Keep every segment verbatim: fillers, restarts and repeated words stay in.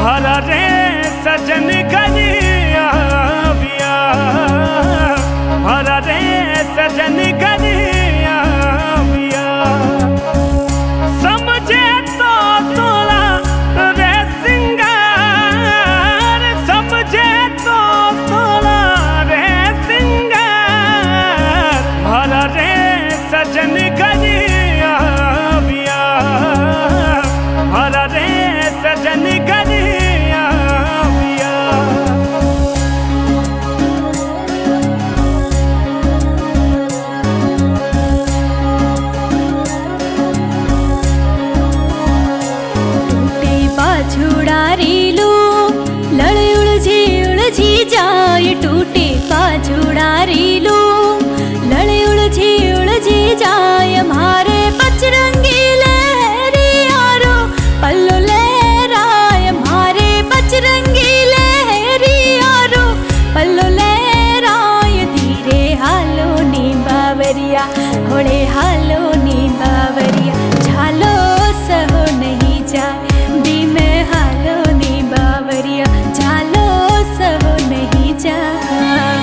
भरा रे सजन करिया बिया, भरा रे सजन करिया बिया। समझे तो तोला रे सिंगार, समझे तो तोला रे सिंगार। भरा रे सजन करिया बिया, भरा रे सजन करिया बिया। टूटे बाझुड़ारी लो लड़ उलझी उलझी जाए, टूटे बाझुड़ारी लो लड़ उलझी उलझी जाए। हमारे बजरंगी लहरी यारो पल्लो लहराए, हमारे बजरंगी लहरी यारो पल्लो लहराए। धीरे हालो नी बावरिया, होड़े हालो नी बावरिया। झालो सहो नहीं जाए, दिन हालो नी बावरिया। झालो सहो नहीं जाए।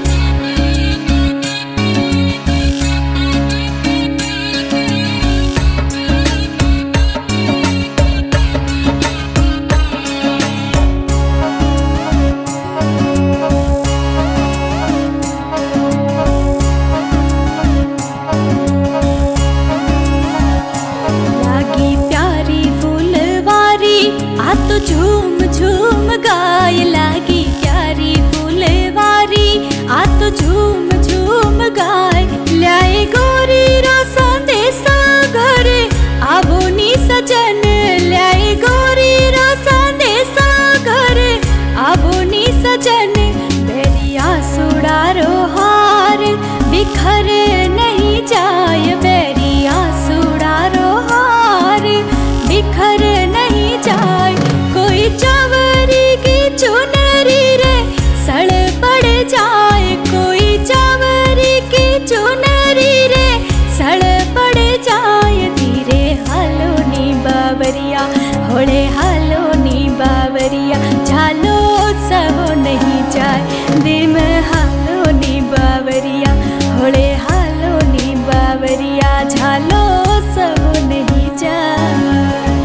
लागी प्यारी फूलवारी आ तो झूम झूम गाय, लागी प्यारी फूलवारी आ तो झूम झूम गाय। ल्याए गोरी रो संदेशा घरे आवो नी सजन, ल्याए गोरी रो संदेशा घरे आवो नी सजन। बेरिया सुड़ारो हार बिखर नहीं जाए, बेरिया सुड़ारो हार बिखर नहीं जाए। कोई चावरी की चुनरी रे सड़ पड़ जाए, कोई चावरी की चुनरी रे सड़ पड़ जाए। धीरे हालो नी बावरिया, होड़े हालो नी बावरिया। झालो सहो नहीं जाए, दिम हालो नी बावरिया, होड़े हालो नी बावरिया। झालो सहो नहीं जाए।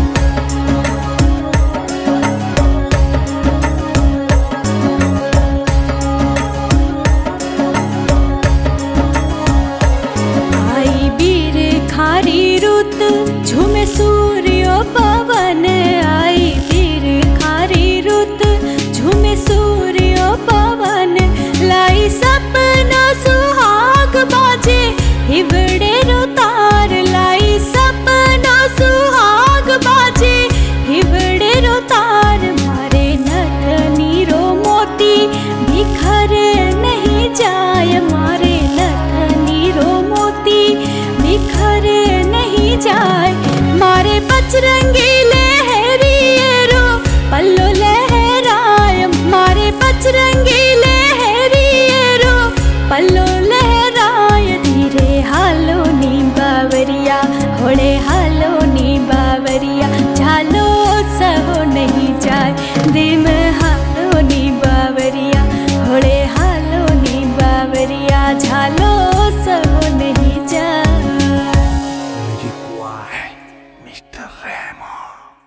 आई बीर खारी रुत झूमे सूर्य पवन, आई बीर खारी रुत झूमे सूर्य पवन। लाई सपना सुहाग बाजे हिवड़े रो तार, लाई सपना सुहाग बाजे हिवड़े रो तार। मारे नथनी रो मोती बिखर नहीं जाए, मारे नथनी रो मोती बिखर नहीं जाए। मारे बजरंगी लहरी रो पल्लो लहराए, मारे बजरंगी लहरी रो पल्लो लहराए। धीरे हालो नी बावरिया, होड़े हालो नी बावरिया। झालो सहो नहीं जाए, दिम हालो नी बावरिया, होड़े हालो नी बावरिया। झालो सहो नहीं जाए। Music by mister Remo.